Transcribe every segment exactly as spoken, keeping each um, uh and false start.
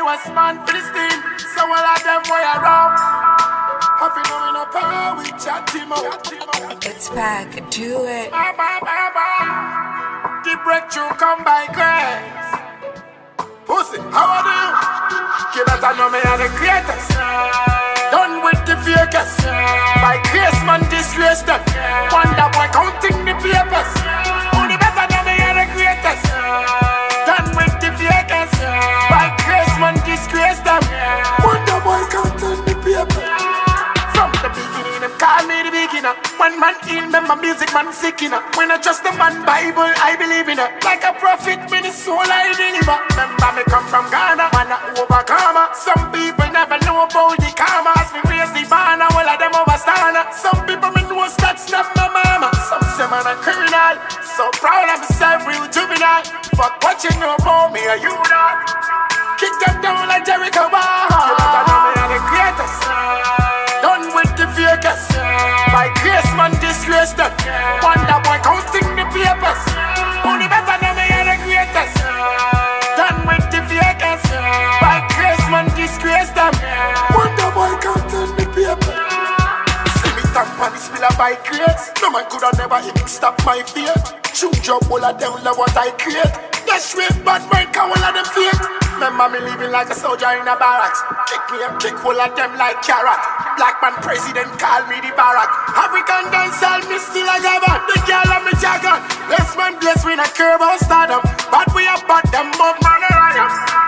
was man Philistine. So all of them way around. Have you know in a power we chat him out. It's back, do it. Ba, ba, ba, ba. The breakthrough come by grace. Pussy, how are you? You better know me are the greatest. Done with the fakers. By grace man disgrace them. Wonder boy counting the papers. Only better know me are the greatest. Done with the fakers. By grace man disgrace them. Wonder boy counting the papers. From the beginning them call me the beginner. One man heal me, my music man sick in her. When I trust the man Bible, I believe in her. Like a prophet, me the soul I deliver. Remember me come from Ghana, man a overcomer. Some people never know about the karma. As me raise the banner, all of them overstand. Some people me know stats, not my mama. Some say man a criminal, so proud of myself, real juvenile. Fuck what you know about me, are you not? Kick them down like Jericho bar. You better know me are the greatest. Done with the fakers. By grace man disgrace them. Wonder boy counting the papers. Only better know me are the greatest. Done with the fakers. By grace man disgrace them. Wonder boy counting the papers. See me stand on the spiller by grace. No man could have never even stop my fear. True job all of them love what I create. That's straight bad man can all of them fake. Remember me living like a soldier in a barracks. Kick me and kick all of them like carrot. Black man president call me the barrack. African dancehall me still a govern. The girl and me jagger. Bless man bless we not care about stardom. But we are bad them up man around.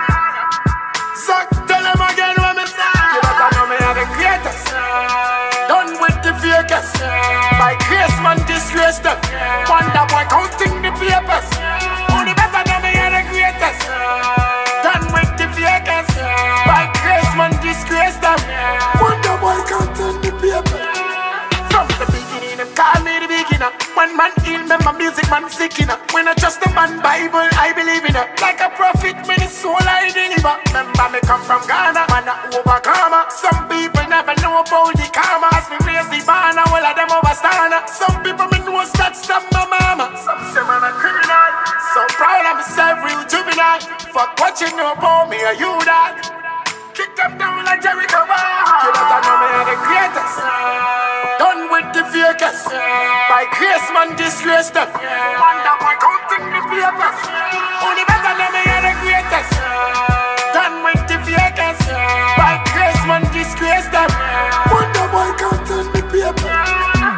Zach tell them again what me say. You better know me are the greatest. Done with the fakers. By grace man disgrace them. Wonder boy counting the papers. Only better know me are the greatest. Done with the fakers. By grace man disgrace them. Wonder boy counting the papers. From the beginning them call me the beginner. One man heal me, my music man sick in her. When I trust the man Bible, I believe in her. Like a prophet, me the soul I deliver. Remember me come from Ghana, man a overcomer. Some people never know about the karma. As me raise the banner, all of them overstand. Some people me know stats, stop my mama. Some say man a criminal, so proud of myself, real juvenile. Fuck what you know about me, are you that? Kick them down like Jericho bar. You better know me are the greatest. Done with the fakers. By grace man disgrace them. Wonder boy counting the papers. Only better know me are the greatest. Done with the fakers. By grace man disgrace them. Wonder boy counting the papers.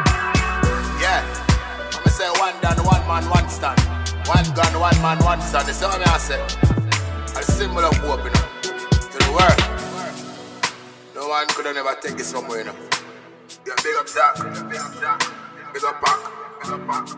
Yeah, I'ma say one done, one man, one stand. One gun, one man, one stand. You see what I say? A symbol of hope, you know, to the world. No one could have never take this from me, you know. Yeah, big up Zach, big up Zach, big up Pac, big up Pac.